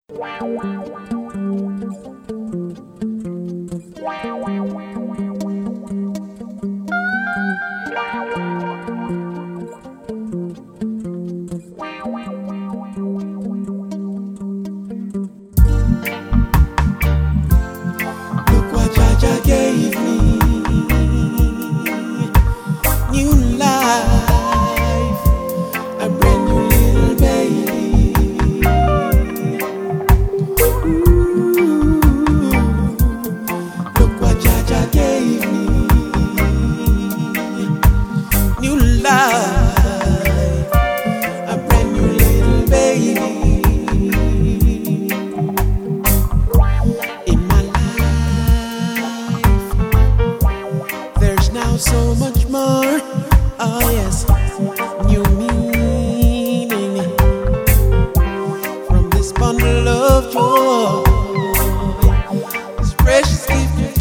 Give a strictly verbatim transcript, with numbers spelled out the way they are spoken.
Look what Jaja gave me. New life, a brand new little baby. Ooh, look what Jaja gave me. New life, a brand new little baby. In my life, there's now so much more. Oh yes, new meaning from this bundle of joy, this precious gift.